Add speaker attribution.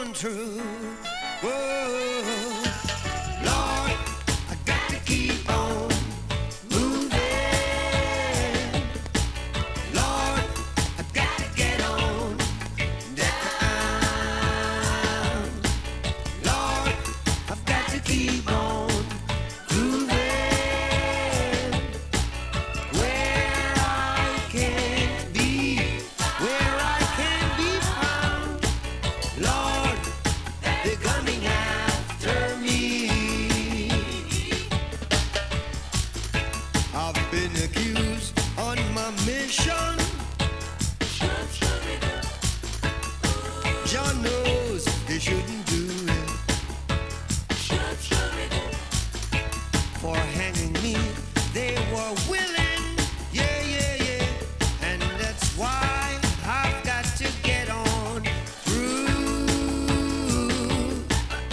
Speaker 1: going through. Whoa, Lord, I got to keep on moving. Lord, I got to get on down. Lord, I've got to keep on grooving. Where I can't be, where I can't be found. Lord, they're coming after me. I've been accused on my mission. John knows they shouldn't do it. For hanging